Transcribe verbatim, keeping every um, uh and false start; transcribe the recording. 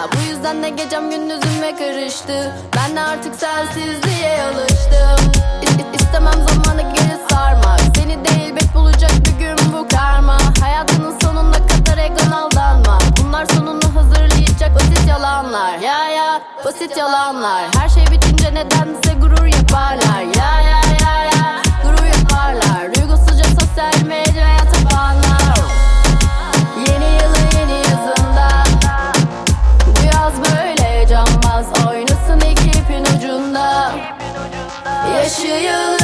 Bu yüzden de gecem gündüzüme karıştı. Ben de artık sensizliğe alıştım. İ- istemem zamanı geri sarmak. Seni de elbet bulacak bir gün bu karma. Hayatının sonuna kadar egon aldanma. Bunlar sonunu hazırlayacak basit yalanlar. Ya ya basit yalanlar. Her şey bitince nedense gurur yaparlar. Ya ya ya ya gurur yaparlar. Duygusuzca sosyal medyaya tapanlar. Yeni yılın yeni yazında bu yaz böyle cambaz oynasın iki ipin ucunda. Yaşı yılı